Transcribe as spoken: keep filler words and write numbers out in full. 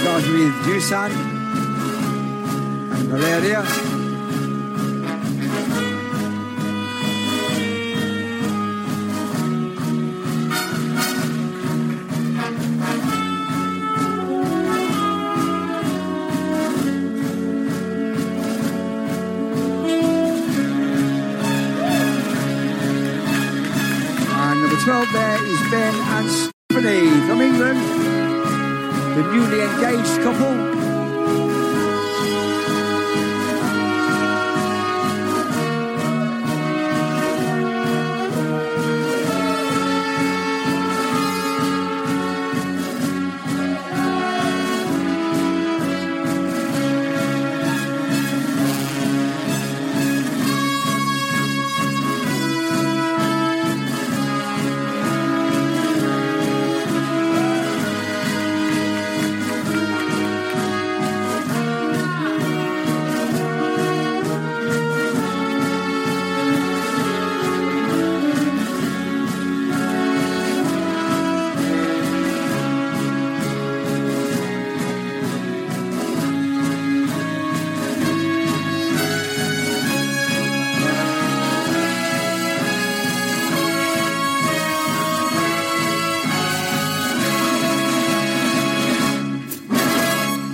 starting with Dusan and Valeria. And number twelve there is Ben and Stephanie from England, the newly engaged couple.